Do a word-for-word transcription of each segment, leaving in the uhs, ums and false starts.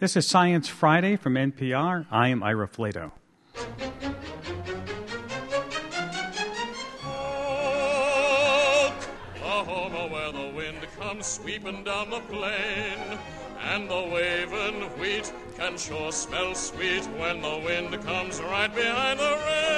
This is Science Friday from N P R. I am Ira Flato. Oklahoma, where the wind comes sweeping down the plain, and the waving wheat can sure smell sweet when the wind comes right behind the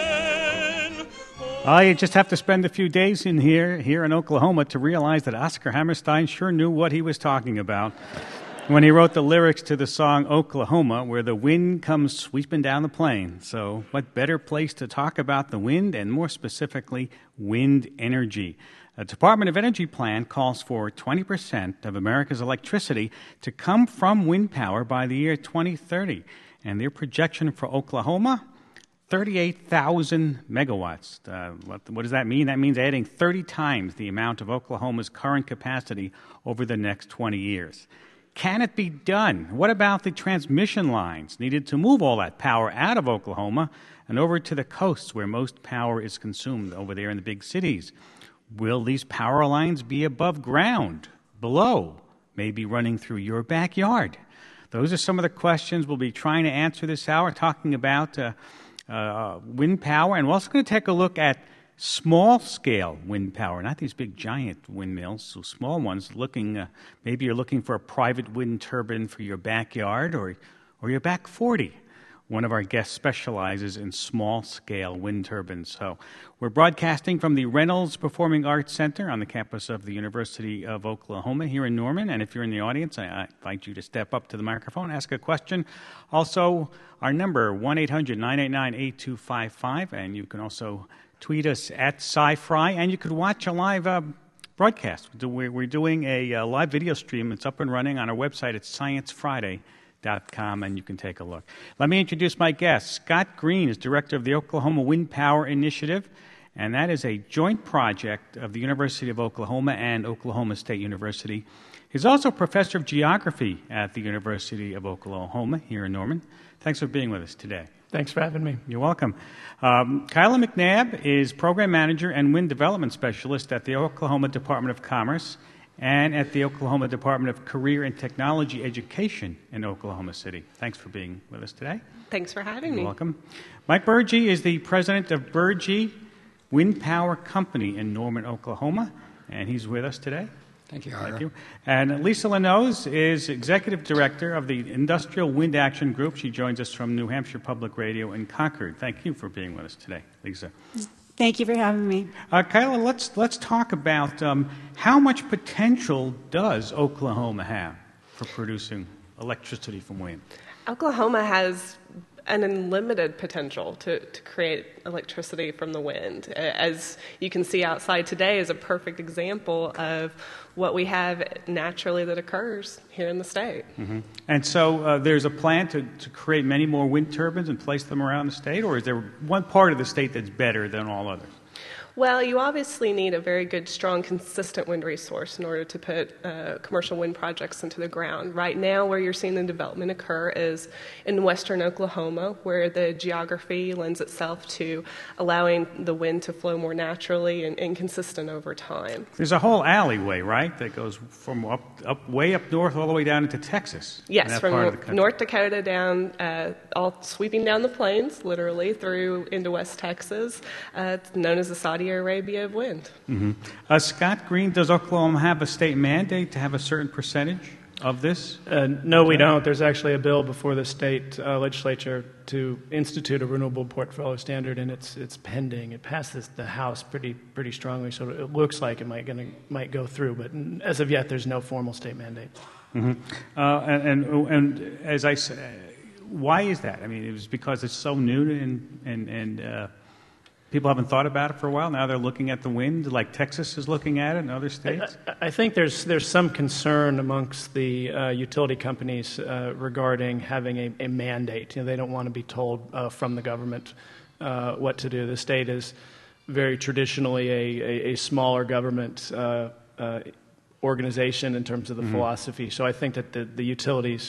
rain. Oh, you just have to spend a few days in here, here in Oklahoma, to realize that Oscar Hammerstein sure knew what he was talking about when he wrote the lyrics to the song Oklahoma, where the wind comes sweeping down the plain. So what better place to talk about the wind, and more specifically, wind energy? The Department of Energy plan calls for twenty percent of America's electricity to come from wind power by the year twenty thirty. And their projection for Oklahoma, thirty-eight thousand megawatts. Uh, what, what does that mean? That means adding thirty times the amount of Oklahoma's current capacity over the next twenty years. Can it be done? What about the transmission lines needed to move all that power out of Oklahoma and over to the coasts where most power is consumed over there in the big cities? Will these power lines be above ground, below, maybe running through your backyard? Those are some of the questions we'll be trying to answer this hour, talking about uh, uh, wind power. And we're also going to take a look at small-scale wind power, not these big giant windmills, so small ones. Looking, uh, maybe you're looking for a private wind turbine for your backyard or, or your back forty. One of our guests specializes in small-scale wind turbines. So we're broadcasting from the Reynolds Performing Arts Center on the campus of the University of Oklahoma here in Norman. And if you're in the audience, I, I invite you to step up to the microphone, ask a question. Also, our number, one eight hundred nine eight nine eight two five five, and you can also tweet us at SciFri, and you could watch a live uh, broadcast. We're doing a, a live video stream. It's up and running on our website at science friday dot com, and you can take a look. Let me introduce my guest. Scott Green is director of the Oklahoma Wind Power Initiative, and that is a joint project of the University of Oklahoma and Oklahoma State University. He's also a professor of geography at the University of Oklahoma here in Norman. Thanks for being with us today. Thanks for having me. You're welcome. Um, Kyla McNabb is Program Manager and Wind Development Specialist at the Oklahoma Department of Commerce and at the Oklahoma Department of Career and Technology Education in Oklahoma City. Thanks for being with us today. Thanks for having You're me. You're welcome. Mike Burgee is the President of Burgee Wind Power Company in Norman, Oklahoma, and he's with us today. Thank you, Ira. Thank you. And Lisa Lanoz is Executive Director of the Industrial Wind Action Group. She joins us from New Hampshire Public Radio in Concord. Thank you for being with us today, Lisa. Thank you for having me. Uh, Kyla, let's let's talk about um, how much potential does Oklahoma have for producing electricity from wind? Oklahoma has an unlimited potential to, to create electricity from the wind. As you can see outside today is a perfect example of what we have naturally that occurs here in the state. Mm-hmm. And so uh, there's a plan to, to create many more wind turbines and place them around the state, or is there one part of the state that's better than all others? Well, you obviously need a very good, strong, consistent wind resource in order to put uh, commercial wind projects into the ground. Right now, where you're seeing the development occur is in western Oklahoma, where the geography lends itself to allowing the wind to flow more naturally and, and consistent over time. There's a whole alleyway, right, that goes from up, up way up north all the way down into Texas. Yes, from North Dakota down, uh, all sweeping down the plains, literally, through into West Texas. Uh, it's known as the Saudi Arabia of wind. Mm-hmm. Uh, Scott Green, does Oklahoma have a state mandate to have a certain percentage of this? Uh, no, we don't. There's actually a bill before the state uh, legislature to institute a renewable portfolio standard, and it's it's pending. It passed this, the House pretty pretty strongly, so it looks like it might gonna might go through. But as of yet, there's no formal state mandate. Mm-hmm. uh, and, and and as I said, why is that? I mean, it was because it's so new and and and. Uh, People haven't thought about it for a while. Now they're looking at the wind, like Texas is looking at it in other states. I, I think there's there's some concern amongst the uh, utility companies uh, regarding having a, a mandate. You know, they don't want to be told uh, from the government uh, what to do. The state is very traditionally a, a, a smaller government uh, uh, organization in terms of the mm-hmm. philosophy. So I think that the, the utilities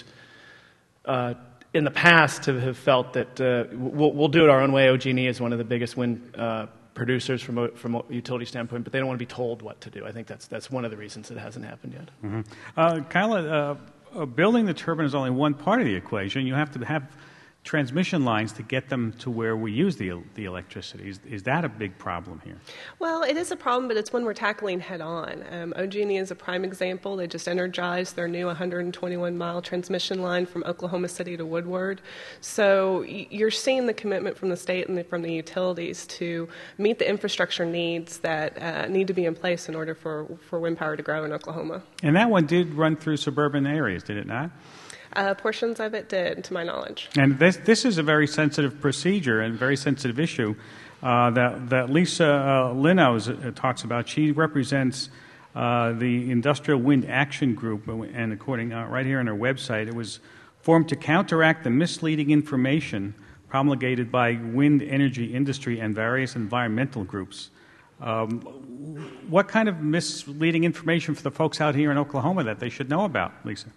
Uh, in the past have, have felt that uh, we'll, we'll do it our own way. O G and E is one of the biggest wind uh, producers from a, from a utility standpoint, but they don't want to be told what to do. I think that's that's one of the reasons it hasn't happened yet. Mm-hmm. Uh, Kyla, uh, uh, building the turbine is only one part of the equation. You have to have transmission lines to get them to where we use the the electricity. Is, is that a big problem here? Well, it is a problem, but it's one we're tackling head on. Um, O G and E is a prime example. They just energized their new one hundred twenty-one mile transmission line from Oklahoma City to Woodward. So you're seeing the commitment from the state and the, from the utilities to meet the infrastructure needs that uh, need to be in place in order for, for wind power to grow in Oklahoma. And that one did run through suburban areas, did it not? Uh, portions of it did, to my knowledge. And this this is a very sensitive procedure and very sensitive issue uh, that that Lisa uh, Linnows uh, talks about. She represents uh, the Industrial Wind Action Group, and according uh, right here on her website, it was formed to counteract the misleading information promulgated by wind energy industry and various environmental groups. Um, what kind of misleading information for the folks out here in Oklahoma that they should know about, Lisa?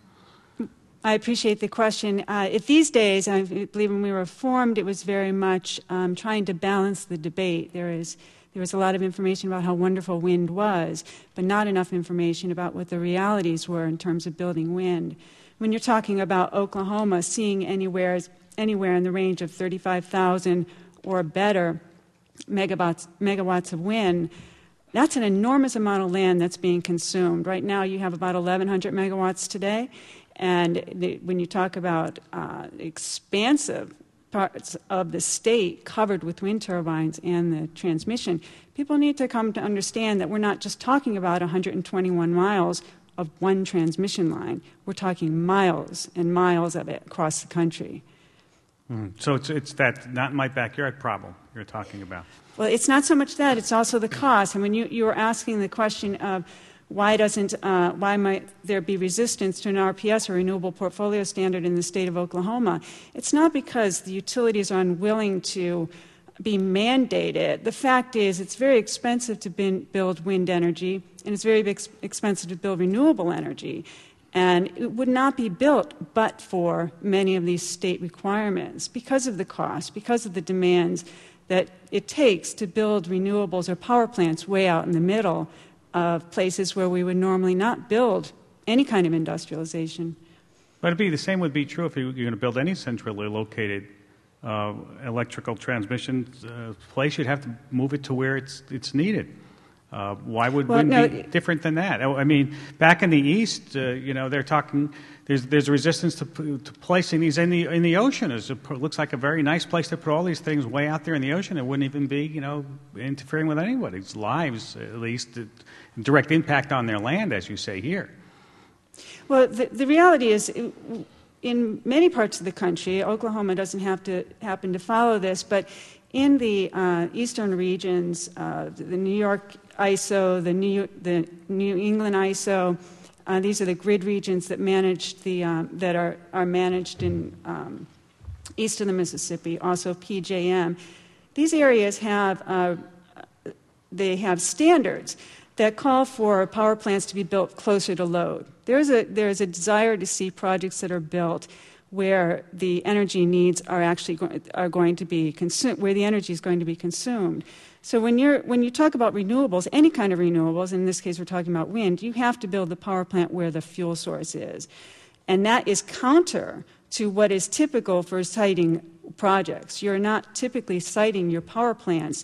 I appreciate the question. Uh, if these days, I believe when we were formed, it was very much um, trying to balance the debate. There is there was a lot of information about how wonderful wind was, but not enough information about what the realities were in terms of building wind. When you're talking about Oklahoma seeing anywhere anywhere in the range of thirty-five thousand or better megawatts megawatts of wind, that's an enormous amount of land that's being consumed. Right now, you have about eleven hundred megawatts today. And the, when you talk about uh, expansive parts of the state covered with wind turbines and the transmission, people need to come to understand that we're not just talking about one hundred twenty-one miles of one transmission line. We're talking miles and miles of it across the country. Mm. So it's it's that not in my backyard problem you're talking about. Well, it's not so much that. It's also the cost. I mean, you, you were asking the question of Why doesn't uh, why might there be resistance to an R P S, or renewable portfolio standard, in the state of Oklahoma? It's not because the utilities are unwilling to be mandated. The fact is, it's very expensive to bin, build wind energy, and it's very ex- expensive to build renewable energy. And it would not be built but for many of these state requirements because of the cost, because of the demands that it takes to build renewables or power plants way out in the middle of places where we would normally not build any kind of industrialization. But it'd be the same would be true if you're going to build any centrally located uh, electrical transmission uh, place. You'd have to move it to where it's it's needed. Uh, why would well, wind no, be different than that? I mean, back in the East, uh, you know, they're talking. There's there's a resistance to, to placing these in the in the ocean. It looks like a very nice place to put all these things way out there in the ocean. It wouldn't even be, you know, interfering with anybody's lives, at least, uh, direct impact on their land, as you say here. Well, the, the reality is, in many parts of the country, Oklahoma doesn't have to happen to follow this, but in the uh, eastern regions, uh, the New York I S O, the New the New England I S O, uh, these are the grid regions that manage the um, that are are managed in um, east of the Mississippi. Also, P J M. These areas have uh, they have standards that call for power plants to be built closer to load. There's a there's a desire to see projects that are built where the energy needs are actually go- are going to be consumed, where the energy is going to be consumed. So when you're when you talk about renewables, any kind of renewables, in this case we're talking about wind, you have to build the power plant where the fuel source is, and that is counter to what is typical for siting projects. You're not typically siting your power plants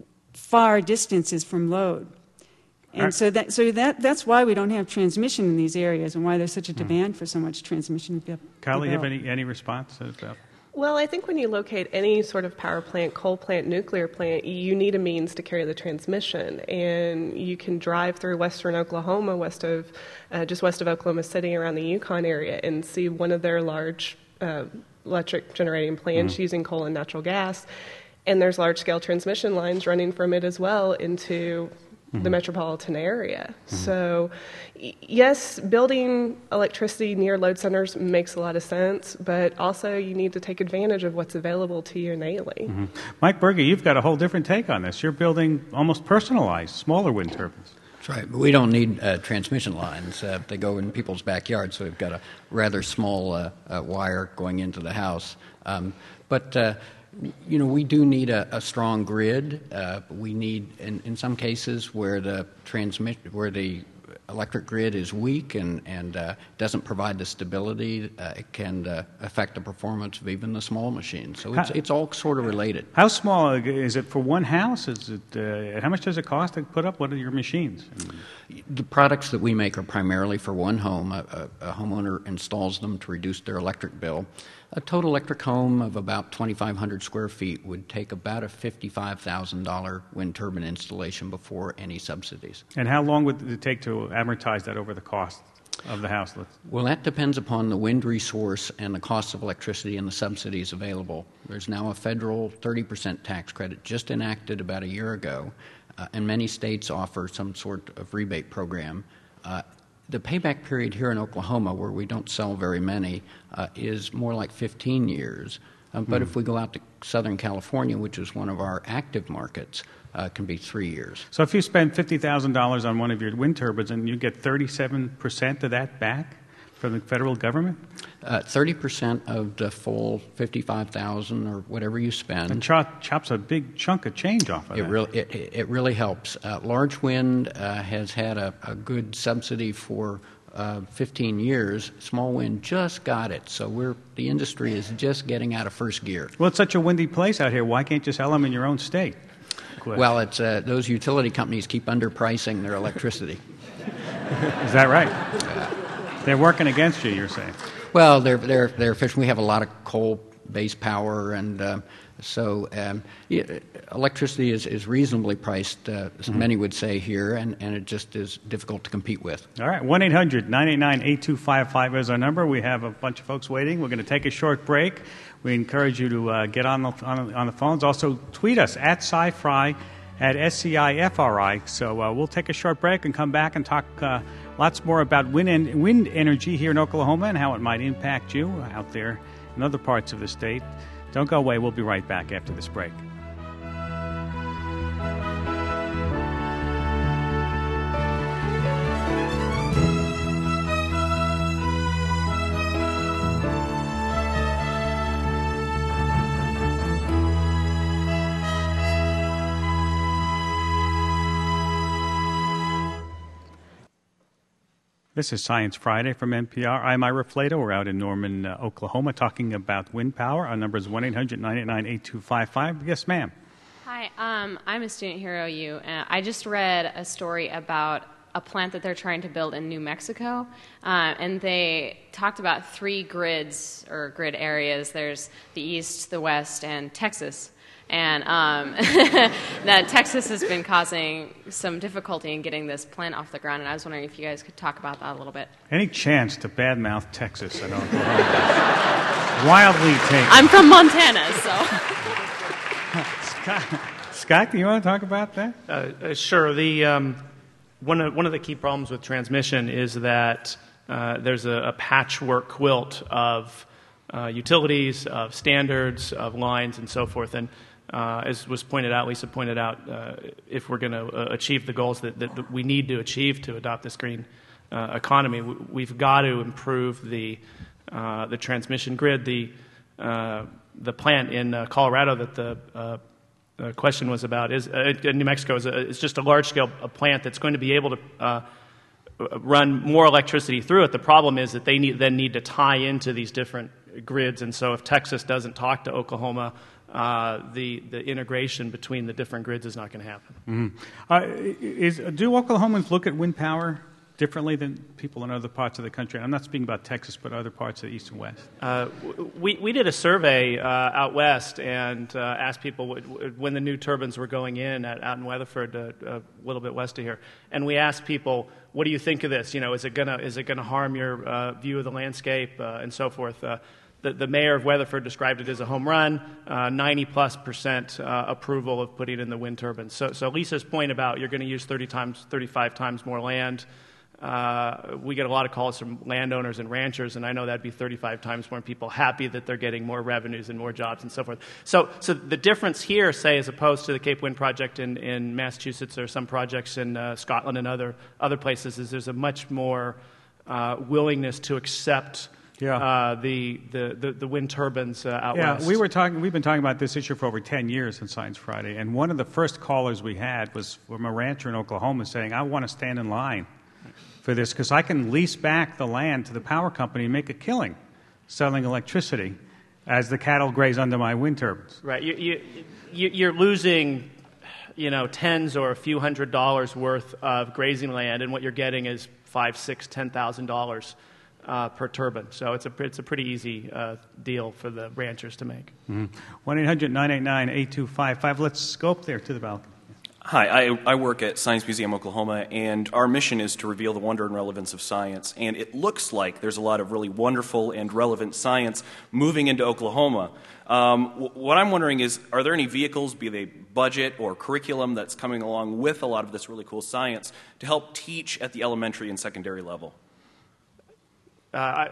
far distances from load. And right. so that so that that's why we don't have transmission in these areas, and why there's such a demand mm. for so much transmission. Kylie, you have any any response to that? Well, I think when you locate any sort of power plant, coal plant, nuclear plant, you need a means to carry the transmission. And you can drive through western Oklahoma, west of uh, just west of Oklahoma City, around the Yukon area, and see one of their large uh, electric generating plants mm. using coal and natural gas. And there's large-scale transmission lines running from it as well into Mm-hmm. the metropolitan area. Mm-hmm. So, y- yes, building electricity near load centers makes a lot of sense, but also you need to take advantage of what's available to you innately. Mm-hmm. Mike Berge, you've got a whole different take on this. You're building almost personalized, smaller wind turbines. That's right. But we don't need uh, transmission lines. Uh, they go in people's backyards, so we've got a rather small uh, uh, wire going into the house. Um, but uh, You know, we do need a, a strong grid. Uh, we need, in, in some cases, where the transmit, where the electric grid is weak and, and uh, doesn't provide the stability, uh, it can uh, affect the performance of even the small machines. So it's, how, it's all sort of related. How small is it for one house? Is it? Uh, how much does it cost to put up? What are your machines? The products that we make are primarily for one home. A, a, a homeowner installs them to reduce their electric bill. A total electric home of about twenty-five hundred square feet would take about a fifty-five thousand dollars wind turbine installation before any subsidies. And how long would it take to amortize that over the cost of the house? Let's... Well, that depends upon the wind resource and the cost of electricity and the subsidies available. There's now a federal thirty percent tax credit just enacted about a year ago, uh, and many states offer some sort of rebate program. Uh, The payback period here in Oklahoma, where we don't sell very many, uh, is more like fifteen years. Um, but mm. if we go out to Southern California, which is one of our active markets, uh, it can be three years. So if you spend fifty thousand dollars on one of your wind turbines and you get thirty-seven percent of that back from the federal government? Uh, thirty percent of the full fifty-five thousand dollars or whatever you spend. And chop, chops a big chunk of change off of it that. Really, it, it really helps. Uh, large wind uh, has had a, a good subsidy for uh, fifteen years. Small wind just got it. So we're the industry is just getting out of first gear. Well, it's such a windy place out here. Why can't you sell them in your own state? Question. Well, it's uh, those utility companies keep underpricing their electricity. Is that right? They're working against you, you're saying? Well, they're they're they're efficient. We have a lot of coal-based power, and uh, so um, yeah, electricity is, is reasonably priced. Uh, mm-hmm. Many would say here, and, and it just is difficult to compete with. All right, one eight hundred nine eight nine eight two five five is our number. We have a bunch of folks waiting. We're going to take a short break. We encourage you to uh, get on the on, on the phones. Also, tweet us at SciFri at S C I F R I. So uh, we'll take a short break and come back and talk. Uh, Lots more about wind, en- wind energy here in Oklahoma and how it might impact you out there in other parts of the state. Don't go away. We'll be right back after this break. This is Science Friday from N P R. I'm Ira Flato. We're out in Norman, uh, Oklahoma, talking about wind power. Our number is one eight hundred nine eight nine eight two five five. Yes, ma'am. Hi, um, I'm a student here at O U, and I just read a story about a plant that they're trying to build in New Mexico, uh, and they talked about three grids or grid areas. There's the East, the West, and Texas. And um, that Texas has been causing some difficulty in getting this plant off the ground, and I was wondering if you guys could talk about that a little bit. Any chance to badmouth Texas? I don't know. Wildly taken. I'm from Montana, so. Scott, Scott, do you want to talk about that? Uh, uh, sure. The um, one of one of the key problems with transmission is that uh, there's a, a patchwork quilt of uh, utilities, of standards, of lines, and so forth, and. Uh, as was pointed out, Lisa pointed out, uh, if we're going to uh, achieve the goals that, that we need to achieve to adopt this green uh, economy, we, we've got to improve the uh, the transmission grid. The uh, the plant in uh, Colorado that the uh, uh, question was about is uh, in New Mexico is, a, is just a large scale plant that's going to be able to uh, run more electricity through it. The problem is that they need, then need to tie into these different grids, and so if Texas doesn't talk to Oklahoma, Uh, the the integration between the different grids is not going to happen. Mm-hmm. Uh, is, do Oklahomans look at wind power differently than people in other parts of the country? I'm not speaking about Texas, but other parts of the East and West. Uh, we we did a survey uh, out west and uh, asked people what, when the new turbines were going in at, out in Weatherford, uh, a little bit west of here, and we asked people, "What do you think of this? You know, is it gonna is it gonna harm your uh, view of the landscape uh, and so forth?" Uh, The, the mayor of Weatherford described it as a home run, uh, ninety plus percent uh, approval of putting in the wind turbines. So, so Lisa's point about you're going to use thirty times, thirty-five times more land, uh, we get a lot of calls from landowners and ranchers, and I know that'd be thirty-five times more people happy that they're getting more revenues and more jobs and so forth. So, so the difference here, say, as opposed to the Cape Wind project in, in Massachusetts or some projects in uh, Scotland and other other places, is there's a much more uh, willingness to accept. Yeah. Uh, the, the, the, the wind turbines uh, out yeah, west. we were talking. We've been talking about this issue for over ten years on Science Friday, and one of the first callers we had was from a rancher in Oklahoma saying, "I want to stand in line for this because I can lease back the land to the power company and make a killing selling electricity as the cattle graze under my wind turbines. Right. You, you, you, you're losing, you know, tens or a few hundred dollars worth of grazing land, and what you're getting is five, six, ten thousand dollars uh, per turbine. So it's a it's a pretty easy uh, deal for the ranchers to make. One eight hundred nine eight nine eight two five five. Let's go up there to the balcony. Hi, I, I work at Science Museum Oklahoma, and our mission is to reveal the wonder and relevance of science. And it looks like there's a lot of really wonderful and relevant science moving into Oklahoma. Um, w- what I'm wondering is, are there any vehicles, be they budget or curriculum, that's coming along with a lot of this really cool science to help teach at the elementary and secondary level? Uh,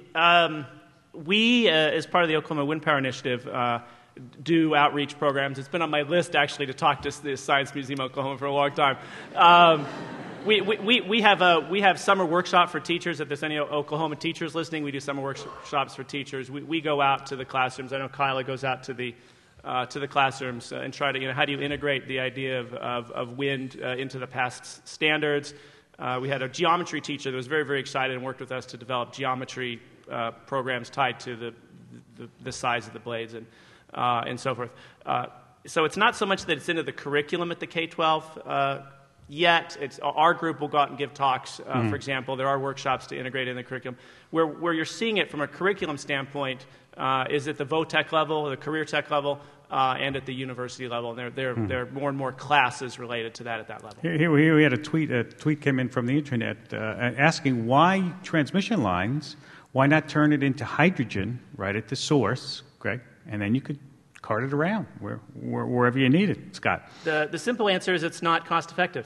um, we, uh, as part of the Oklahoma Wind Power Initiative, uh, do outreach programs. It's been on my list, actually, to talk to the Science Museum Oklahoma for a long time. Um, we, we, we, have a, we have summer workshop for teachers. If there's any Oklahoma teachers listening, we do summer workshops for teachers. We, we go out to the classrooms. I know Kyla goes out to the uh, to the classrooms uh, and try to, you know, how do you integrate the idea of, of, of wind uh, into the past standards? Uh, we had a geometry teacher that was very, very excited and worked with us to develop geometry uh, programs tied to the, the, the size of the blades and Uh, and so forth. Uh, so it's not so much that it's into the curriculum at the K twelve uh, yet. It's, our group will go out and give talks, uh, mm-hmm. for example. There are workshops to integrate in the curriculum. Where, where you're seeing it from a curriculum standpoint uh, is at the vo-tech level, the career tech level, uh, and at the university level. And there, there, mm-hmm. there are more and more classes related to that at that level. Here, here we had a tweet. A tweet came in from the internet uh, asking why transmission lines, why not turn it into hydrogen right at the source, Greg? And then you could cart it around where, where, wherever you need it, Scott. The, the simple answer is it's not cost effective.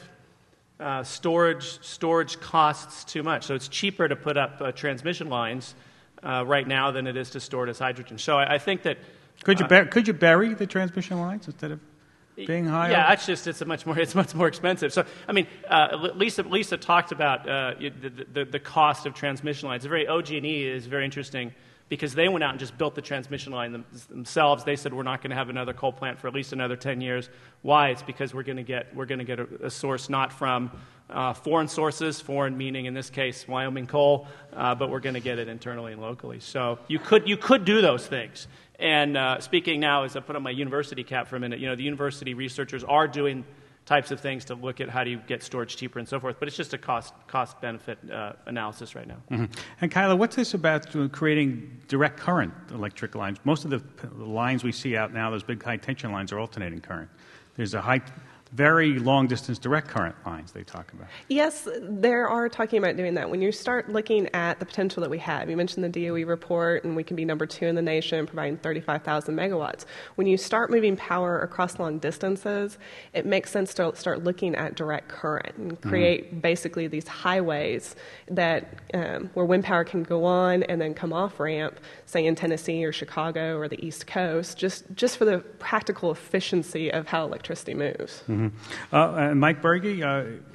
Uh, storage storage costs too much. So it's cheaper to put up uh, transmission lines uh, right now than it is to store it as hydrogen. So I, I think that... Could you, uh, bur- could you bury the transmission lines instead of being high? Yeah, over? it's just it's a much more it's much more expensive. So I mean, uh, Lisa Lisa talked about uh, the, the the cost of transmission lines. It's very O G and E is very interesting, because they went out and just built the transmission line them, themselves. They said we're not going to have another coal plant for at least another ten years. Why? It's because we're going to get we're going to get a, a source not from uh, foreign sources, foreign meaning in this case Wyoming coal, uh, but we're going to get it internally and locally. So you could you could do those things. And uh, speaking now, as I put on my university cap for a minute, you know, the university researchers are doing types of things to look at how do you get storage cheaper and so forth. But it's just a cost cost benefit uh, analysis right now. Mm-hmm. And Kyla, what's this about creating direct current electric lines? Most of the lines we see out now, those big high tension lines, are alternating current. There's a high, very long distance direct current lines they talk about. Yes, they are talking about doing that. When you start looking at the potential that we have, you mentioned the D O E report, and we can be number two in the nation, providing thirty-five thousand megawatts. When you start moving power across long distances, it makes sense to start looking at direct current and create mm-hmm. basically these highways that um, where wind power can go on and then come off ramp, say in Tennessee or Chicago or the East Coast, just just for the practical efficiency of how electricity moves. Mm-hmm. Uh, uh, Mike Berge, uh,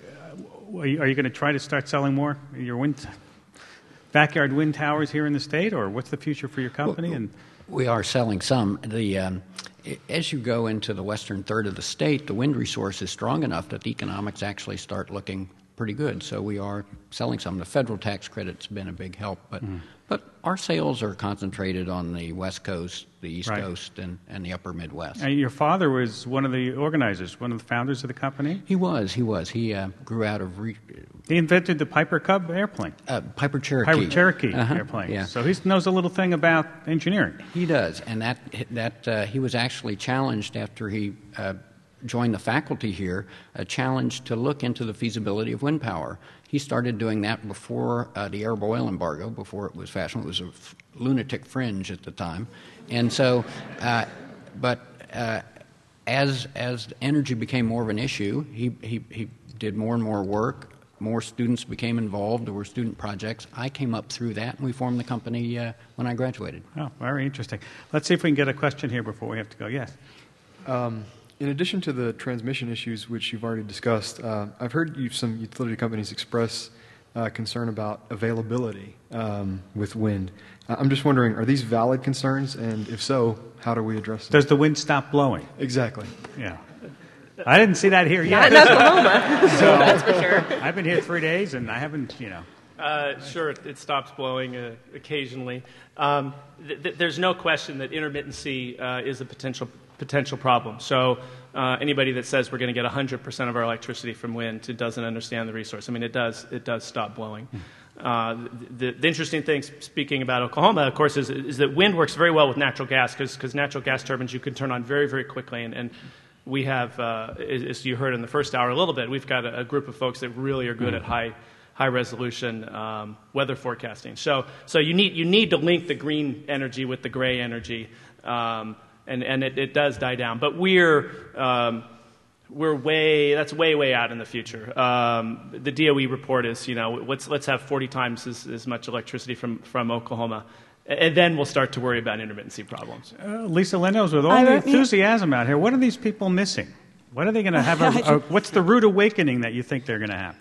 are you, are you going to try to start selling more of your wind, backyard wind towers here in the state, or what's the future for your company? Well, and we are selling some. The um, as you go into the western third of the state, the wind resource is strong enough that the economics actually start looking pretty good. So we are selling some. The federal tax credit's been a big help, but mm. but our sales are concentrated on the West Coast, the East right. Coast, and, and the upper Midwest. And your father was one of the organizers, one of the founders of the company? He was, he was. He uh, grew out of... Re- he invented the Piper Cub airplane. Uh, Piper Cherokee. Piper Cherokee uh-huh. airplane. Yeah. So he knows a little thing about engineering. He does, and that, that uh, he was actually challenged after he... Uh, joined the faculty here, a challenge to look into the feasibility of wind power. He started doing that before uh, the Arab oil embargo, before it was fashionable. It was a f- lunatic fringe at the time. And so, uh, but uh, as as energy became more of an issue, he, he, he did more and more work. More students became involved. There were student projects. I came up through that, and we formed the company uh, when I graduated. Oh, very interesting. Let's see if we can get a question here before we have to go. Yes? Um, In addition to the transmission issues, which you've already discussed, uh, I've heard you, some utility companies express uh, concern about availability um, with wind. Uh, I'm just wondering, are these valid concerns? And if so, how do we address them? Does the wind stop blowing? Exactly. Yeah. I didn't see that here yet. Not in Oklahoma, so that's for sure. I've been here three days, and I haven't, you know. Uh, sure, it, it stops blowing uh, occasionally. Um, th- th- there's no question that intermittency uh, is a potential potential problem. So uh, anybody that says we're going to get one hundred percent of our electricity from wind doesn't understand the resource. I mean, it does it does stop blowing. Uh, the, the interesting thing, speaking about Oklahoma, of course, is, is that wind works very well with natural gas because natural gas turbines you can turn on very, very quickly. And, and we have, uh, as you heard in the first hour a little bit, we've got a, a group of folks that really are good at high high resolution um, weather forecasting. So, so you need you need to link the green energy with the gray energy, um, and and it, it does die down. But we're um, we're way that's way way out in the future. Um, the D O E report is you know let's let's have forty times as, as much electricity from from Oklahoma. And then we'll start to worry about intermittency problems. Uh, Lisa Lennos, with all I the don't- enthusiasm out here, what are these people missing? What are they going to have? A, a, what's the rude awakening that you think they're going to have?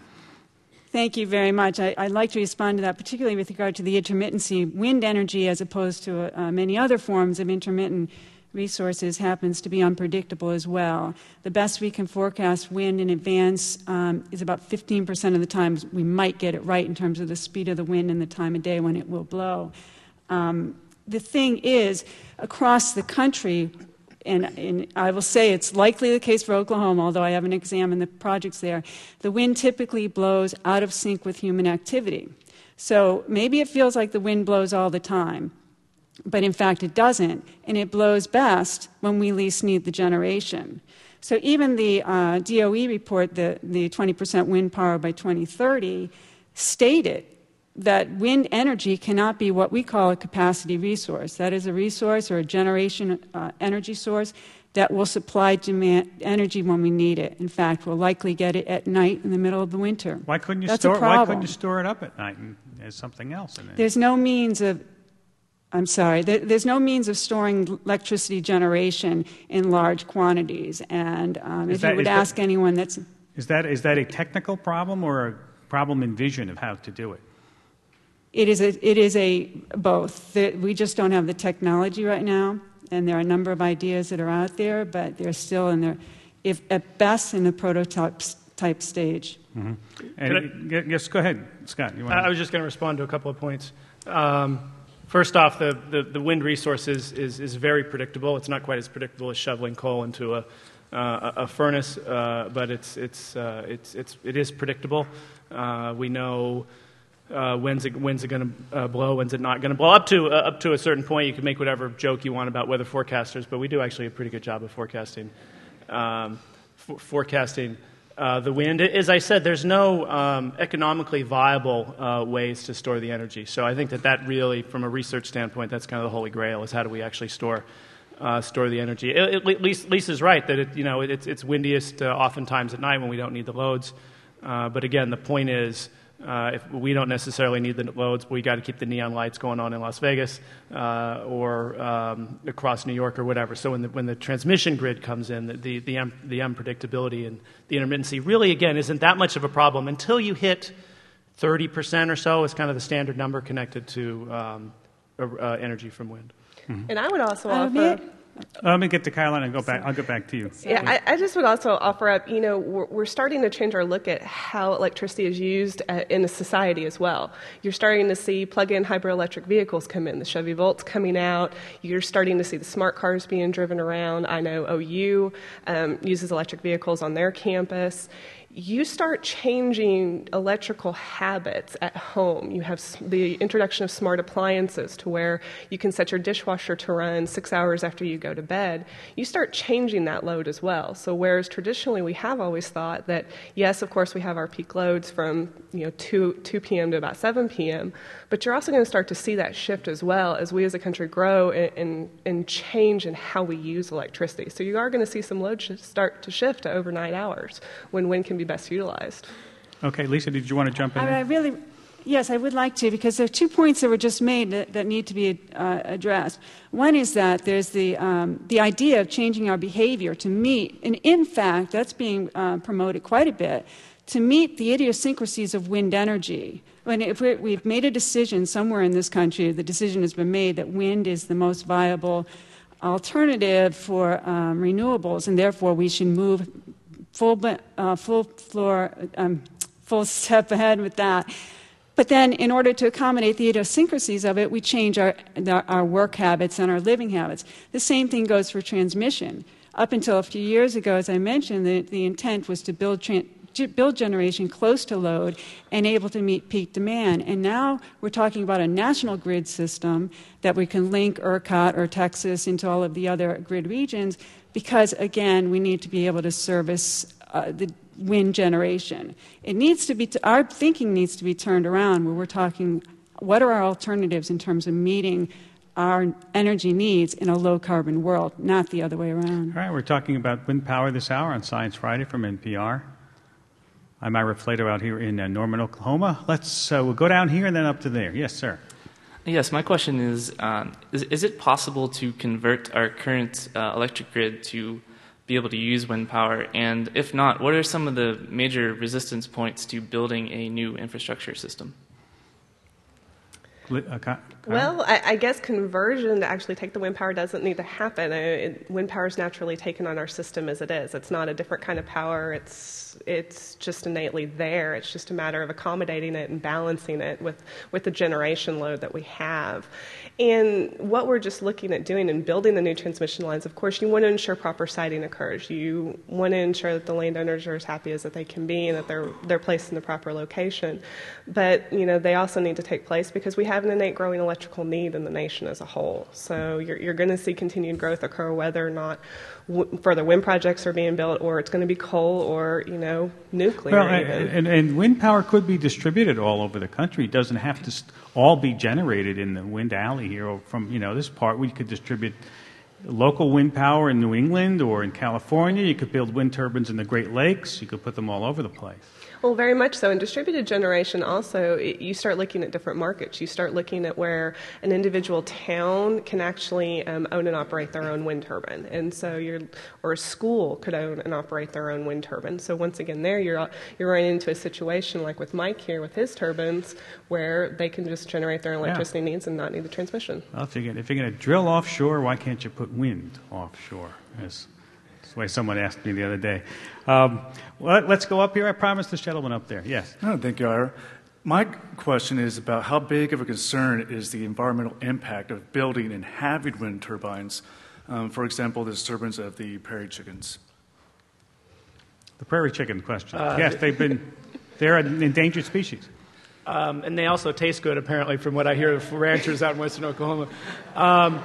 Thank you very much. I, I'd like to respond to that, particularly with regard to the intermittency. Wind energy, as opposed to uh, many other forms of intermittent resources, happens to be unpredictable as well. The best we can forecast wind in advance um, is about fifteen percent of the times we might get it right in terms of the speed of the wind and the time of day when it will blow. Um, the thing is, across the country, and, and I will say it's likely the case for Oklahoma, although I haven't examined the projects there, the wind typically blows out of sync with human activity. So maybe it feels like the wind blows all the time, but in fact it doesn't, and it blows best when we least need the generation. So even the uh, D O E report, the, the twenty percent wind power by twenty thirty, stated that wind energy cannot be what we call a capacity resource. That is a resource or a generation uh, energy source that will supply demand energy when we need it. In fact, we'll likely get it at night in the middle of the winter. Why couldn't you That's store? a Why problem. couldn't you store it up at night and as something else in it? There's no means of. I'm sorry. There, there's no means of storing electricity generation in large quantities. And um, Is if that- you would is that- ask anyone that's Is that is that a technical problem or a problem in vision of how to do it? It is a, it is a both. The, we just don't have the technology right now, and there are a number of ideas that are out there, but they're still in their, if at best, in the prototype type stage. Mm-hmm. And, y- yes, go ahead, Scott. You want I was just going to respond to a couple of points. Um, first off, the, the, the wind resource is, is, is very predictable. It's not quite as predictable as shoveling coal into a, uh, a furnace, uh, but it's, it's, uh, it's, it's, it is predictable. Uh, we know uh, when's it, when's it going to uh, blow, when's it not going to blow. Up to, uh, up to a certain point, you can make whatever joke you want about weather forecasters, but we do actually a pretty good job of forecasting, um, f- forecasting Uh, the wind. As I said, there's no um, economically viable uh, ways to store the energy. So I think that that really, from a research standpoint, that's kind of the holy grail, is how do we actually store uh, store the energy. It, it, Lisa, Lisa's right that it, you know, it, it's, it's windiest uh, oftentimes at night when we don't need the loads. Uh, but again, the point is, uh, if we don't necessarily need the loads, but we got to keep the neon lights going on in Las Vegas uh, or um, across New York or whatever. So when the, when the transmission grid comes in, the the, the, un, the unpredictability and the intermittency really, again, isn't that much of a problem until you hit thirty percent or so is kind of the standard number connected to um, uh, energy from wind. Mm-hmm. And I would also Uh, offer. may I- Let me get to Caroline and go back. I'll go back to you. Yeah, I, I just would also offer up, you know, we're, we're starting to change our look at how electricity is used uh, in a society as well. You're starting to see plug-in hydroelectric vehicles come in, the Chevy Volt's coming out. You're starting to see the smart cars being driven around. I know O U um, uses electric vehicles on their campus. You start changing electrical habits at home. You have the introduction of smart appliances to where you can set your dishwasher to run six hours after you go to bed. You start changing that load as well. So whereas traditionally we have always thought that, yes, of course we have our peak loads from you know two p.m. to about seven p.m., but you're also going to start to see that shift as well as we as a country grow and, and, and change in how we use electricity. So you are going to see some load sh- start to shift to overnight hours when wind can be best utilized. Okay, Lisa, did you want to jump in? I, there? I really, yes, I would like to, because there are two points that were just made that, that need to be uh, addressed. One is that there's the um, the idea of changing our behavior to meet, and in fact, that's being uh, promoted quite a bit, to meet the idiosyncrasies of wind energy. When if we're, we've made a decision somewhere in this country, the decision has been made that wind is the most viable alternative for um, renewables, and therefore we should move full, uh, full floor, um, full step ahead with that. But then, in order to accommodate the idiosyncrasies of it, we change our, our work habits and our living habits. The same thing goes for transmission. Up until a few years ago, as I mentioned, the, the intent was to build tra- build generation close to load and able to meet peak demand. And now we're talking about a national grid system that we can link ERCOT or Texas into all of the other grid regions because, again, we need to be able to service uh, the wind generation. It needs to be, t- our thinking needs to be turned around where we're talking, what are our alternatives in terms of meeting our energy needs in a low-carbon world, not the other way around. All right, we're talking about wind power this hour on Science Friday from N P R. I'm Ira Flater out here in uh, Norman, Oklahoma. Let's uh, we'll go down here and then up to there. Yes, sir. Yes, my question is, um, is, is it possible to convert our current uh, electric grid to be able to use wind power? And if not, what are some of the major resistance points to building a new infrastructure system? Well, I, I guess conversion to actually take the wind power doesn't need to happen. I, it, wind power is naturally taken on our system as it is. It's not a different kind of power. It's it's just innately there. It's just a matter of accommodating it and balancing it with, with the generation load that we have. And what we're just looking at doing and building the new transmission lines, of course, you want to ensure proper siting occurs. You want to ensure that the landowners are as happy as that they can be and that they're they're placed in the proper location. But you know, they also need to take place because we have an innate growing electrical need in the nation as a whole. So you're, you're going to see continued growth occur whether or not w- further wind projects are being built, or it's going to be coal or, you know, nuclear. Well, even. And, and wind power could be distributed all over the country. It doesn't have to all be generated in the wind alley here. Or from, you know, this part, we could distribute local wind power in New England or in California. You could build wind turbines in the Great Lakes. You could put them all over the place. Well, very much so. In distributed generation also, it, you start looking at different markets. You start looking at where an individual town can actually um, own and operate their own wind turbine. And so you're, or a school could own and operate their own wind turbine. So once again there, you're, you're running into a situation like with Mike here with his turbines where they can just generate their electricity yeah. needs and not need the transmission. Well, if you're going to drill offshore, why can't you put wind offshore? As the way someone asked me the other day. Um, well, let's go up here. I promised the gentleman up there. Yes. Oh, thank you, Ira. My question is about how big of a concern is the environmental impact of building and having wind turbines. Um, for example, the disturbance of the prairie chickens. The prairie chicken question. Uh, yes, they've been, they're an endangered species. Um, and they also taste good, apparently, from what I hear of ranchers out in western Oklahoma. Um,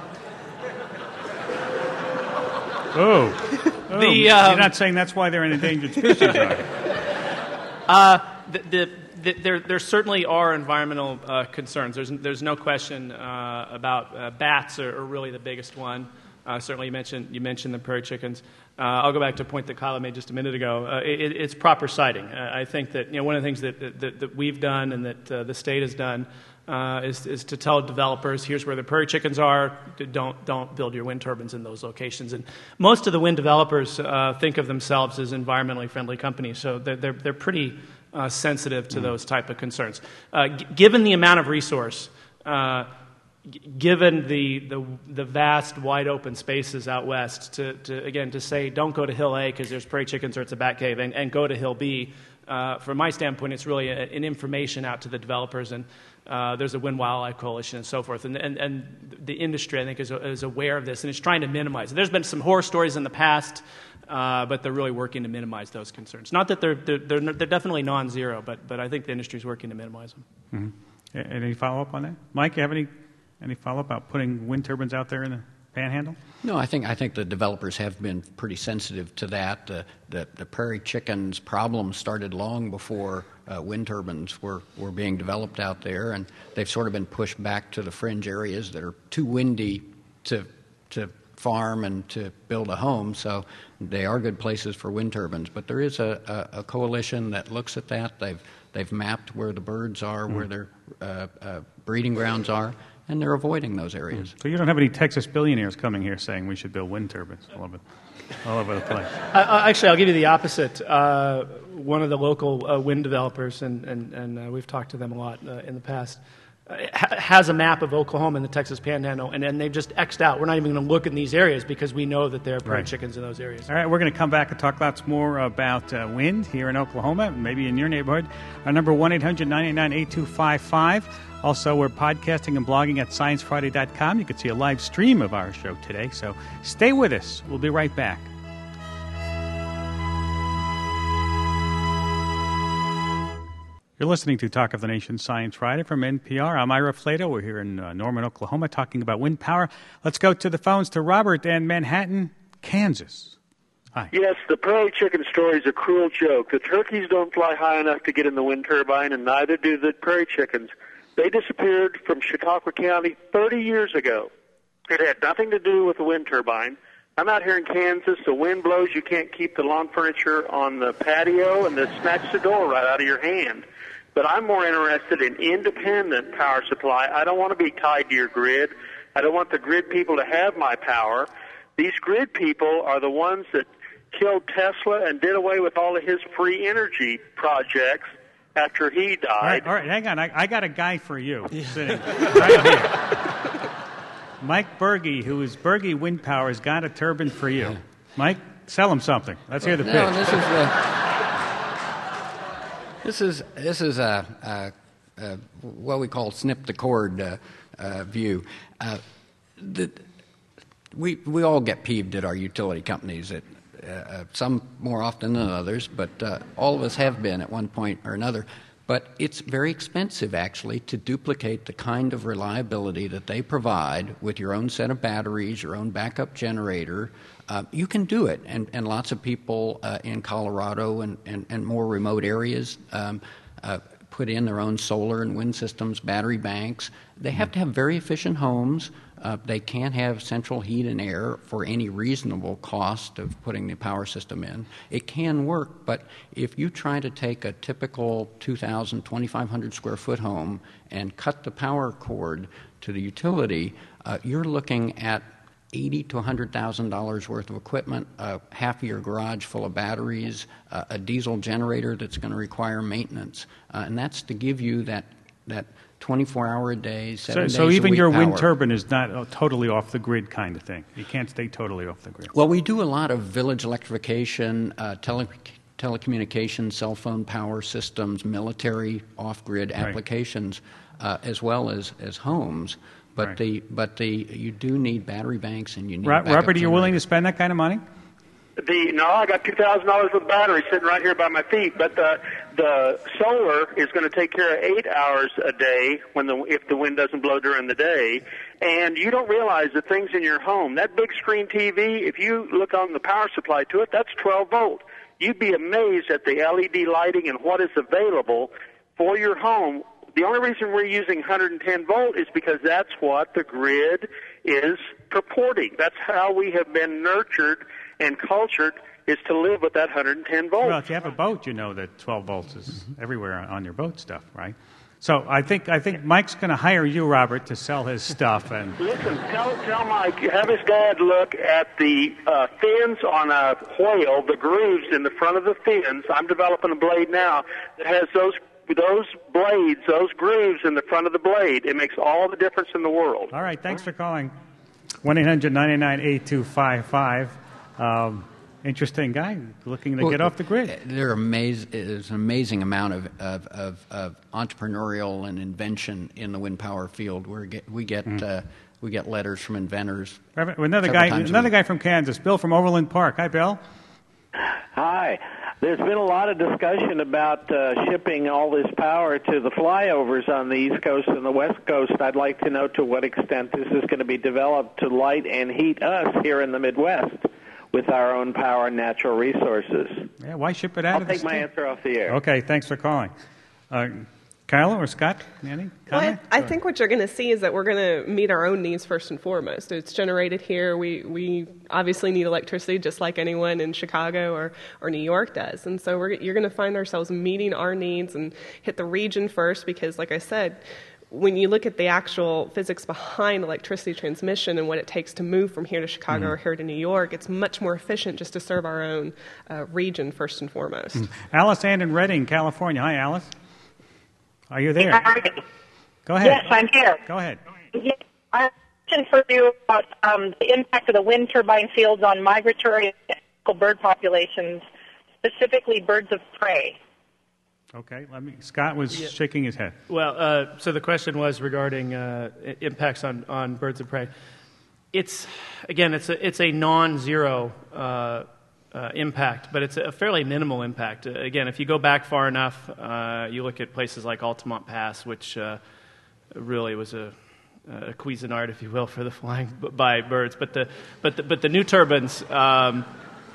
oh. Oh, the, um, you're not saying that's why they're an endangered species, are you? Uh, the, the, the, there, there certainly are environmental uh, concerns. There's, there's no question uh, about uh, bats are, are really the biggest one. Uh, certainly, you mentioned you mentioned the prairie chickens. Uh, I'll go back to a point that Kyla made just a minute ago. Uh, it, it's proper siting. Uh, I think that you know one of the things that that, that we've done and that uh, the state has done uh, is is to tell developers, here's where the prairie chickens are. Don't don't build your wind turbines in those locations. And most of the wind developers uh, think of themselves as environmentally friendly companies, so they're they're, they're pretty uh, sensitive to mm. those type of concerns. Uh, g- given the amount of resource. Uh, Given the, the the vast, wide open spaces out west, to, to again to say don't go to Hill A because there's prairie chickens or it's a bat cave, and, and go to Hill B. Uh, from my standpoint, it's really a, an information out to the developers, and uh, there's a Wind Wildlife Coalition and so forth, and and, and the industry I think is is aware of this and is trying to minimize it. There's been some horror stories in the past, uh, but they're really working to minimize those concerns. Not that they're they're they're, they're definitely non-zero, but but I think the industry is working to minimize them. Mm-hmm. Any follow up on that, Mike? You have any? Any follow-up about putting wind turbines out there in the Panhandle? No, I think I think the developers have been pretty sensitive to that. Uh, the, the prairie chickens problem started long before uh, wind turbines were, were being developed out there, and they've sort of been pushed back to the fringe areas that are too windy to to farm and to build a home. So they are good places for wind turbines. But there is a, a, a coalition that looks at that. They've they've mapped where the birds are, mm. where their uh, uh, breeding grounds are. And they're avoiding those areas. So you don't have any Texas billionaires coming here saying we should build wind turbines all over, all over the place? Uh, actually, I'll give you the opposite. Uh, one of the local uh, wind developers, and, and, and uh, we've talked to them a lot uh, in the past, ha- has a map of Oklahoma and the Texas Panhandle, and then they've just X'd out. We're not even going to look in these areas because we know that there are prairie Right. chickens in those areas. All right, we're going to come back and talk lots more about uh, wind here in Oklahoma, maybe in your neighborhood. Our number, one eight hundred nine eight nine eight two five five. Also, we're podcasting and blogging at science friday dot com. You can see a live stream of our show today, so stay with us. We'll be right back. You're listening to Talk of the Nation Science Friday from N P R. I'm Ira Flato. We're here in uh, Norman, Oklahoma, talking about wind power. Let's go to the phones to Robert in Manhattan, Kansas. Hi. Yes, the prairie chicken story is a cruel joke. The turkeys don't fly high enough to get in the wind turbine, and neither do the prairie chickens. They disappeared from Chautauqua County thirty years ago. It had nothing to do with the wind turbine. I'm out here in Kansas. The wind blows. You can't keep the lawn furniture on the patio, and it snatches the door right out of your hand. But I'm more interested in independent power supply. I don't want to be tied to your grid. I don't want the grid people to have my power. These grid people are the ones that killed Tesla and did away with all of his free energy projects after he died. All right, all right hang on. I, I got a guy for you sitting right here. Mike Berge, who is Berge Wind Power, has got a turbine for you. Mike, sell him something. Let's hear the no, pitch. This is uh, this is this is a, a, a what we call snip the cord uh, uh, view. Uh, the, we we all get peeved at our utility companies. At uh, some more often than others, but uh, all of us have been at one point or another. But it's very expensive, actually, to duplicate the kind of reliability that they provide with your own set of batteries, your own backup generator. Uh, you can do it, and, and lots of people uh, in Colorado and, and, and more remote areas um, uh, put in their own solar and wind systems, battery banks. They have to have very efficient homes. Uh, they can't have central heat and air for any reasonable cost of putting the power system in. It can work, but if you try to take a typical two thousand, twenty-five hundred square foot home and cut the power cord to the utility, uh, you're looking at eighty thousand to one hundred thousand dollars worth of equipment, uh, half of your garage full of batteries, uh, a diesel generator that's going to require maintenance, uh, and that's to give you that that twenty-four hour a day, seven So, days so even a week your power. wind turbine is not uh, totally off the grid kind of thing. You can't stay totally off the grid. Well, we do a lot of village electrification, uh, tele- telecommunications, cell phone power systems, military off-grid Right. applications, uh, as well as, as homes. But Right. the but the you do need battery banks and you need Ro- backup Robert, are you willing to generators. spend that kind of money? The no, I got two thousand dollars worth of batteries sitting right here by my feet. But the the solar is going to take care of eight hours a day when the if the wind doesn't blow during the day. And you don't realize the things in your home. That big screen T V, if you look on the power supply to it, that's twelve volt. You'd be amazed at the L E D lighting and what is available for your home. The only reason we're using one hundred ten volt is because that's what the grid is purporting. That's how we have been nurtured and cultured, is to live with that one hundred ten volts. Well, if you have a boat, you know that twelve volts is everywhere on, on your boat stuff, right? So I think I think Mike's going to hire you, Robert, to sell his stuff. And Listen, tell, tell Mike, have his dad look at the uh, fins on a whale, the grooves in the front of the fins. I'm developing a blade now that has those those blades, those grooves in the front of the blade. It makes all the difference in the world. all right, thanks for calling. one eight hundred nine nine eight two five five. Um, interesting guy looking to Well, get off the grid. There are amaz- there's an amazing amount of, of, of, of entrepreneurial and invention in the wind power field. We're get, we get Mm. uh, we get letters from inventors. Another several guy, times a another week. guy from Kansas, Bill from Overland Park. Hi, Bill. Hi. There's been a lot of discussion about uh, shipping all this power to the flyovers on the East Coast and the West Coast. I'd like to know to what extent this is going to be developed to light and heat us here in the Midwest with our own power and natural resources. Yeah, why ship it out I'll of the take my state? answer off the air. Okay, thanks for calling. Uh, Kyla or Scott, any Well, comment? I, I think what you're going to see is that we're going to meet our own needs first and foremost. It's generated here. We we obviously need electricity just like anyone in Chicago or, or New York does. And so we're, you're going to find ourselves meeting our needs and hit the region first because, like I said, when you look at the actual physics behind electricity transmission and what it takes to move from here to Chicago Mm-hmm. or here to New York, it's much more efficient just to serve our own uh, region first and foremost. Alice Ann in Redding, California. Hi, Alice. Are you there? Go ahead. Yes, I'm here. Go ahead. Yes, I have a question for you about um, the impact of the wind turbine fields on migratory bird populations, specifically birds of prey. Okay, let me. Scott was Yeah. shaking his head. Well, uh, so the question was regarding uh, impacts on, on birds of prey. It's again, it's a it's a non-zero uh, uh, impact, but it's a fairly minimal impact. Uh, again, if you go back far enough, uh, you look at places like Altamont Pass, which uh, really was a, a Cuisinart, if you will, for the flying b- by birds. But the but the, but the new turbines. Um,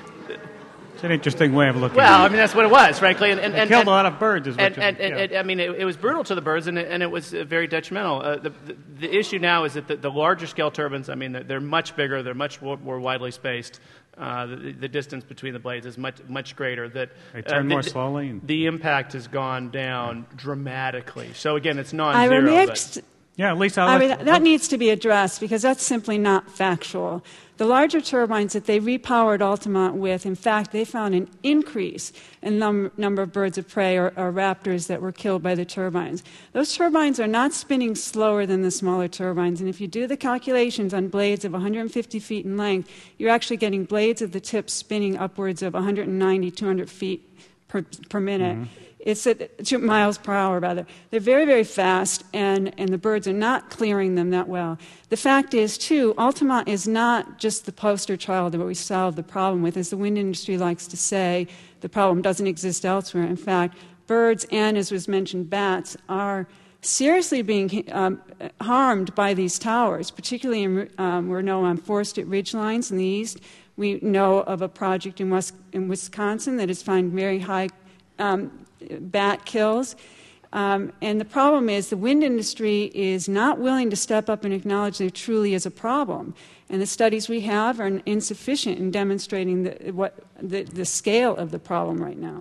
It's an interesting way of looking Well, at it. I mean, that's what it was, frankly. And, and, It and, killed and, a lot of birds, is what and, you- and, and, yeah. and, I mean, it, it was brutal to the birds, and it, and it was uh, very detrimental. Uh, the, the, the issue now is that the, the larger scale turbines, I mean, they're, they're much bigger, they're much more, more widely spaced. Uh, the, the distance between the blades is much much greater. That They turn uh, more the, slowly and- The impact has gone down dramatically. So again, it's non-zero. Ira, may I but- just- Yeah, Lisa. I mean, that needs to be addressed because that's simply not factual. The larger turbines that they repowered Altamont with, in fact, they found an increase in num- number of birds of prey or, or raptors that were killed by the turbines. Those turbines are not spinning slower than the smaller turbines, and if you do the calculations on blades of one hundred fifty feet in length, you're actually getting blades of the tip spinning upwards of one hundred ninety, two hundred feet per, per minute. Mm-hmm. It's at two miles per hour, rather. They're very, very fast, and, and the birds are not clearing them that well. The fact is, too, Altamont is not just the poster child that we solved the problem with. As the wind industry likes to say, the problem doesn't exist elsewhere. In fact, birds and, as was mentioned, bats are seriously being um, harmed by these towers, particularly in, um, we know on forested ridgelines in the east. We know of a project in, West, in Wisconsin that has found very high um, bat kills. Um, and the problem is the wind industry is not willing to step up and acknowledge there truly is a problem. And the studies we have are insufficient in demonstrating the, what, the, the scale of the problem right now.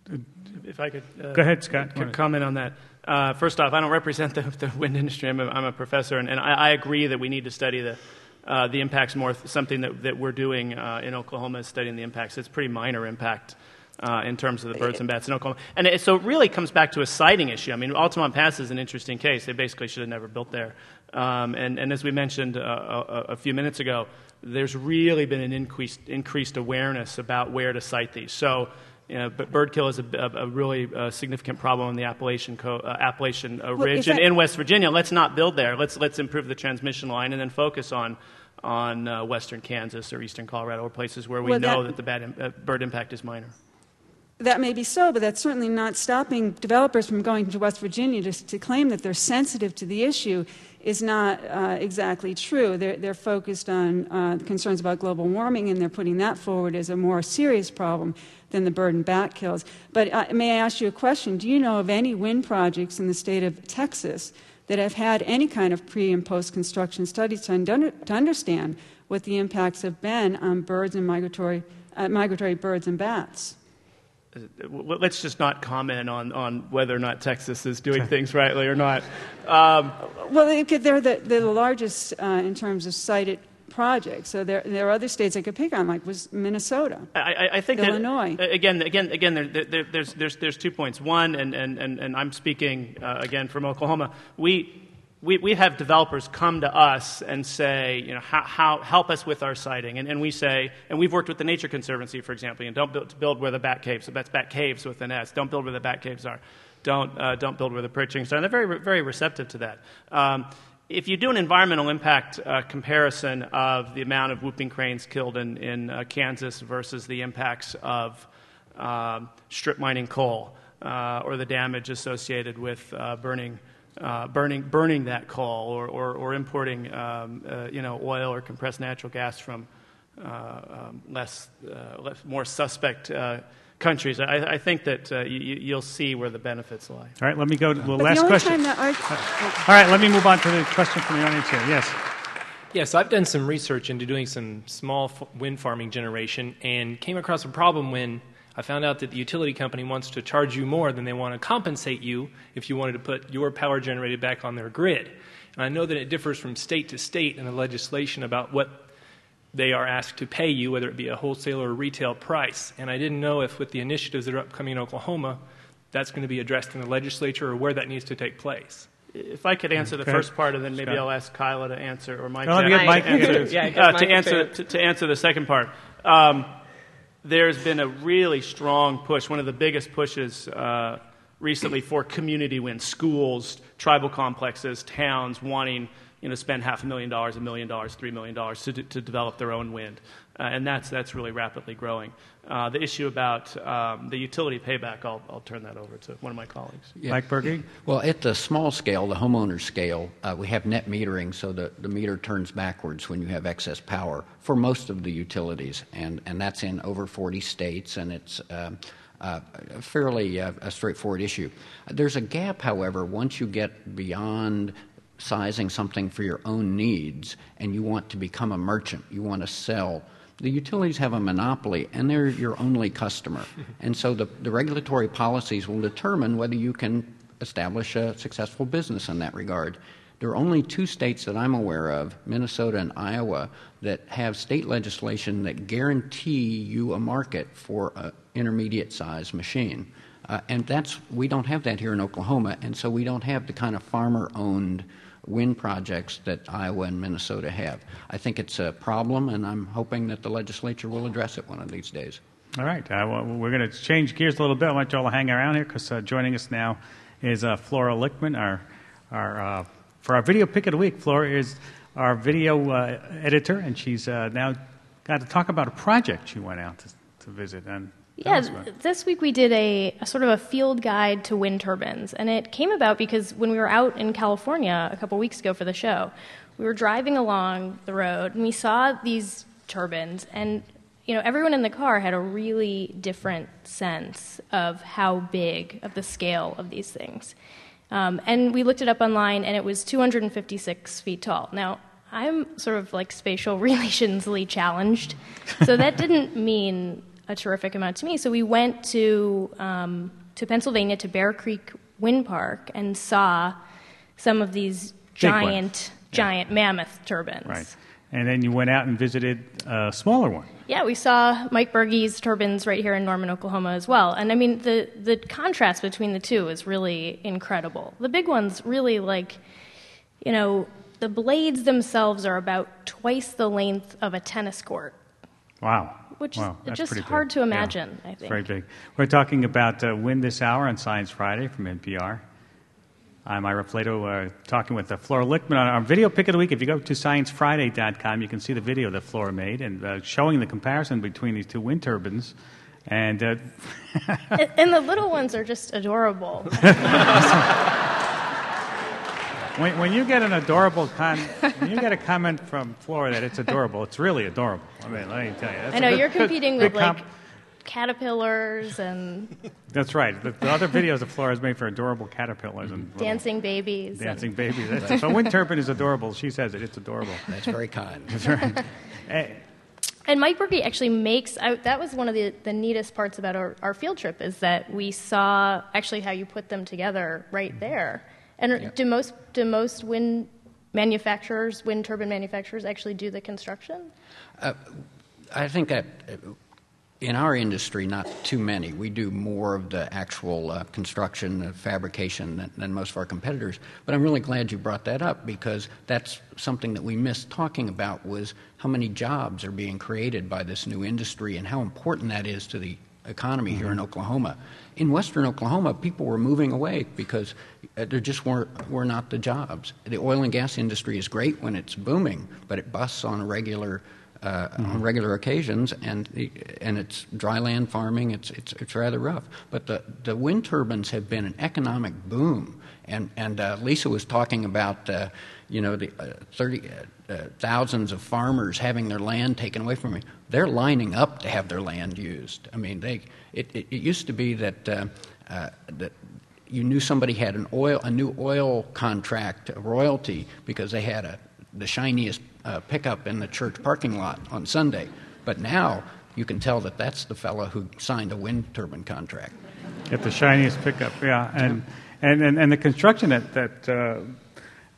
If I could uh, Go ahead, Scott. c- comment on that. Uh, first off, I don't represent the, the wind industry. I'm a, I'm a professor, and, and I, I agree that we need to study the uh, the impacts more. Something that, that we're doing uh, in Oklahoma is studying the impacts. It's pretty minor impact uh, in terms of the birds and bats in Oklahoma. And it, so it really comes back to a siting issue. I mean, Altamont Pass is an interesting case. They basically should have never built there. Um, and, and as we mentioned uh, a, a few minutes ago, there's really been an increased, increased awareness about where to site these. So, you know, but bird kill is a, a, a really uh, significant problem on the Appalachian, co- uh, Appalachian uh, Well, Ridge is and that- in West Virginia. Let's not build there. Let's let's improve the transmission line and then focus on on uh, western Kansas or eastern Colorado or places where we Well, know that- that the bad im- uh, bird impact is minor. That may be so, but that's certainly not stopping developers from going to West Virginia to, to claim that they're sensitive to the issue is not uh, exactly true. They're, they're focused on uh, concerns about global warming, and they're putting that forward as a more serious problem than the bird and bat kills. But uh, may I ask you a question? Do you know of any wind projects in the state of Texas that have had any kind of pre- and post-construction studies to, under, to understand what the impacts have been on birds and migratory, uh, migratory birds and bats? Well, let's just not comment on, on whether or not Texas is doing things rightly or not. Um, Well, they could- they're the, they're the largest uh, in terms of cited projects. So there, there are other states I could pick on, like was Minnesota, I, I, I think Illinois. that, again, again, again, there, there, there's, there's, there's two points. One, and, and, and, and I'm speaking uh, again from Oklahoma. We, we, we have developers come to us and say, you know, how, how help us with our siting, and, and we say, and we've worked with the Nature Conservancy, for example, and don't build, build where the bat caves. So that's bat caves with an S. Don't build where the bat caves are. Don't uh, don't build where the perchings are. And they're very very receptive to that. Um, If you do an environmental impact uh, comparison of the amount of whooping cranes killed in, in uh, Kansas versus the impacts of um, strip mining coal uh, or the damage associated with uh, burning, uh, burning, burning that coal or, or, or importing um, uh, you know, oil or compressed natural gas from uh, um, less, uh, less, more suspect uh, countries, I, I think that uh, you, you'll see where the benefits lie. All right, let me go to the But last the only question. time that I, All right, let me move on to the question from the audience here. Yes. Yes, I've done some research into doing some small f- wind farming generation and came across a problem when I found out that the utility company wants to charge you more than they want to compensate you if you wanted to put your power generated back on their grid. And I know that it differs from state to state in the legislation about what they are asked to pay you, whether it be a wholesale or a retail price. And I didn't know if with the initiatives that are upcoming in Oklahoma, that's going to be addressed in the legislature or where that needs to take place. If I could answer the Okay. first part, and then maybe Scott. I'll ask Kyla to answer, or Mike, Well, let me to, get Mike to answer, to- Yeah, get uh, Mike to to answer it. to, to answer the second part. Um, there's been a really strong push, one of the biggest pushes uh, recently for community wind, schools, tribal complexes, towns wanting you know spend half a million dollars, a million dollars, three million dollars to to develop their own wind, uh, and that's that's really rapidly growing. Uh, the issue about um, the utility payback, I'll I'll turn that over to one of my colleagues. Yeah. Mike Berge? Well, at the small scale, the homeowner scale, uh, we have net metering, so the, the meter turns backwards when you have excess power for most of the utilities, and, and that's in over forty states, and it's um, uh, a fairly uh, a straightforward issue. There's a gap, however, once you get beyond sizing something for your own needs and you want to become a merchant, you want to sell. The utilities have a monopoly, and they're your only customer. And so the, the regulatory policies will determine whether you can establish a successful business in that regard. There are only two states that I'm aware of, Minnesota and Iowa, that have state legislation that guarantee you a market for an intermediate-sized machine. Uh, and that's we don't have that here in Oklahoma, and so we don't have the kind of farmer-owned wind projects that Iowa and Minnesota have. I think it's a problem, and I'm hoping that the legislature will address it one of these days. All right. Uh, well, we're going to change gears a little bit. I want you all to hang around here because uh, joining us now is uh, Flora Lichtman. Our, our, uh, for our video pick of the week, Flora is our video uh, editor, and she's uh, now got to talk about a project she went out to, to visit. And Yeah, this week we did a, a sort of a field guide to wind turbines, and it came about because when we were out in California a couple weeks ago for the show, we were driving along the road and we saw these turbines, and you know everyone in the car had a really different sense of how big, of the scale of these things. Um, and we looked it up online, and it was two hundred fifty-six feet tall. Now, I'm sort of like spatial relationsly challenged, so that didn't mean a terrific amount to me. So we went to um, to Pennsylvania, to Bear Creek Wind Park, and saw some of these giant, giant yeah. mammoth turbines. Right. And then you went out and visited a smaller one. Yeah, we saw Mike Berge's turbines right here in Norman, Oklahoma as well. And I mean, the, the contrast between the two is really incredible. The big ones really like, you know, the blades themselves are about twice the length of a tennis court. Wow. Which wow, is just hard big. to imagine, yeah, I think. It's very big. We're talking about uh, Wind This Hour on Science Friday from N P R. I'm Ira Flato, uh, talking with uh, Flora Lichtman on our video pick of the week. If you go to science friday dot com, you can see the video that Flora made and uh, showing the comparison between these two wind turbines. And, uh, and, and the little ones are just adorable. when, when you get an adorable con- when you get a comment from Flora that it's adorable, it's really adorable. I mean, let me tell you. That's I know good, you're competing good, with good like comp- caterpillars and That's right. The, the other videos of Flora is made for adorable caterpillars and dancing babies. Dancing and babies. That's, if a wind turbine is adorable, she says it. It's adorable. That's very kind. That's right. Hey. And Mike Berge actually makes, I, that was one of the, the neatest parts about our, our field trip, is that we saw actually how you put them together right there. And Yeah. do most do most wind manufacturers, wind turbine manufacturers, actually do the construction? Uh, I think that in our industry, not too many. We do more of the actual uh, construction, uh, fabrication than, than most of our competitors. But I'm really glad you brought that up, because that's something that we missed talking about, was how many jobs are being created by this new industry and how important that is to the economy mm-hmm. here in Oklahoma. In western Oklahoma, people were moving away because there just weren't were not the jobs. The oil and gas industry is great when it's booming, but it busts on a regular Uh, mm-hmm. on regular occasions, and and it's dry land farming. It's it's it's rather rough. But the, the wind turbines have been an economic boom, and and uh, Lisa was talking about uh, you know the uh, thirty uh, uh, thousands of farmers having their land taken away from them. They're lining up to have their land used. I mean, they it it, it used to be that uh, uh, that. You knew somebody had an oil, a new oil contract, a royalty, because they had a the shiniest uh, pickup in the church parking lot on Sunday. But now you can tell that that's the fellow who signed a wind turbine contract. Get the shiniest pickup, yeah, and and, and, and the construction that that uh,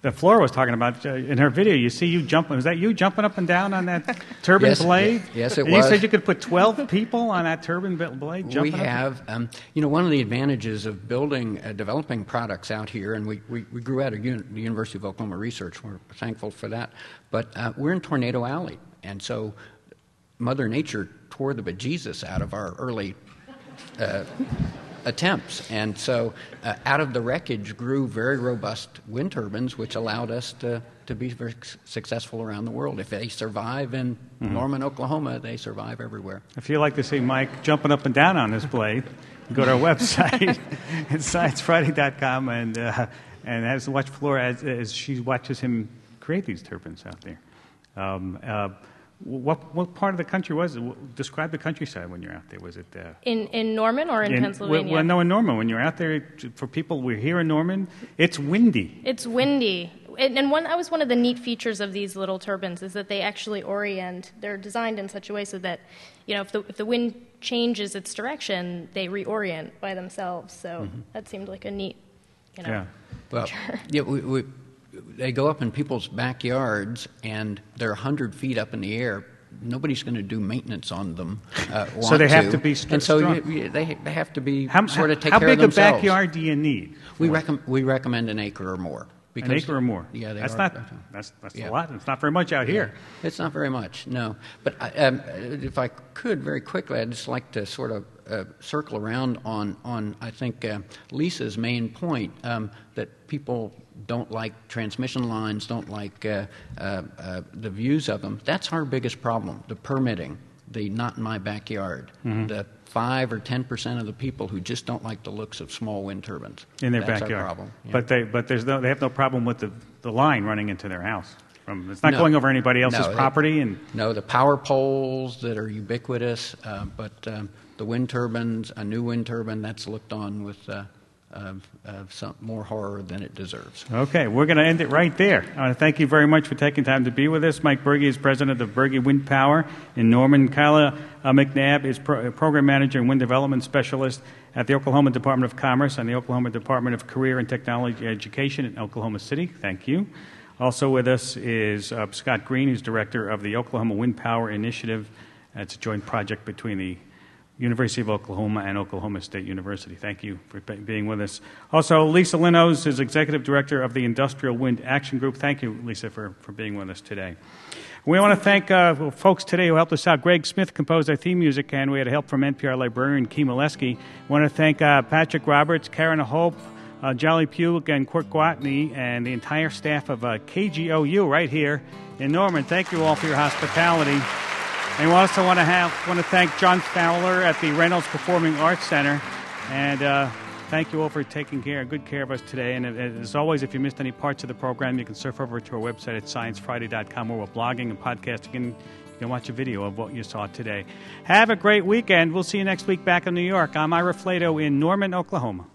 that Flora was talking about uh, in her video. You see you jumping. Was that you jumping up and down on that turbine yes, blade? Yes, it and was. You said you could put twelve people on that turbine blade jumping We up? have, um, you know, one of the advantages of building, uh, developing products out here, and we, we, we grew out of uni- the University of Oklahoma Research. We're thankful for that. But uh, we're in Tornado Alley, and so Mother Nature tore the bejesus out of our early uh, attempts. And so uh, out of the wreckage grew very robust wind turbines, which allowed us to, to be very successful around the world. If they survive in mm-hmm. Norman, Oklahoma, they survive everywhere. If you'd like to see Mike jumping up and down on this blade, go to our website at science friday dot com and, uh, and as watch Flora as, as she watches him create these turbines out there. Um, uh, What what part of the country was it? Describe the countryside when you're out there. Was it uh, in in Norman or in, in Pennsylvania? Well, no, in Norman. When you're out there, for people, we're here in Norman. It's windy. It's windy, and, and one that was one of the neat features of these little turbines is that they actually orient. They're designed in such a way so that, you know, if the if the wind changes its direction, they reorient by themselves. So mm-hmm. that seemed like a neat, you know. Yeah. Well, yeah, we. we They go up in people's backyards, and they're one hundred feet up in the air. Nobody's going to do maintenance on them. Uh, so they have to, to be st- and so strong. You, you, they they have to be how, sort of take how care of themselves. How big a backyard do you need? We recommend we recommend an acre or more. An acre or more. Yeah, they that's are, not that's that's yeah. a lot. It's not very much out here. Yeah. It's not very much, no. But I, um, if I could, very quickly, I'd just like to sort of uh, circle around on on I think uh, Lisa's main point um, that people don't like transmission lines, don't like uh, uh, uh, the views of them. That's our biggest problem: the permitting, the not in my backyard, mm-hmm. the five or ten percent of the people who just don't like the looks of small wind turbines in their That's backyard. Our problem. Yeah. But they but there's no they have no problem with the, the line running into their house. From, it's not no. going over anybody else's no, property. It, and no, the power poles that are ubiquitous, uh, but um, the wind turbines, a new wind turbine, that's looked on with. Uh, Of, of some more horror than it deserves. Okay, we're going to end it right there. I want to thank you very much for taking time to be with us. Mike Berge is president of Berge Wind Power in Norman. Kyla uh, McNabb is pro- program manager and wind development specialist at the Oklahoma Department of Commerce and the Oklahoma Department of Career and Technology Education in Oklahoma City. Thank you. Also with us is uh, Scott Green, who's director of the Oklahoma Wind Power Initiative. It's a joint project between the University of Oklahoma and Oklahoma State University. Thank you for being with us. Also, Lisa Linnos is Executive Director of the Industrial Wind Action Group. Thank you, Lisa, for, for being with us today. We want to thank uh, folks today who helped us out. Greg Smith composed our theme music, and we had help from N P R librarian Key Molesky. We want to thank uh, Patrick Roberts, Karen Hope, uh, Jolly Pugh, and Kurt Gwatney, and the entire staff of uh, K G O U right here in Norman. Thank you all for your hospitality. And we also want to have want to thank John Fowler at the Reynolds Performing Arts Center, and uh, thank you all for taking care, good care of us today. And as always, if you missed any parts of the program, you can surf over to our website at science friday dot com, where we're blogging and podcasting, and you can watch a video of what you saw today. Have a great weekend. We'll see you next week back in New York. I'm Ira Flato in Norman, Oklahoma.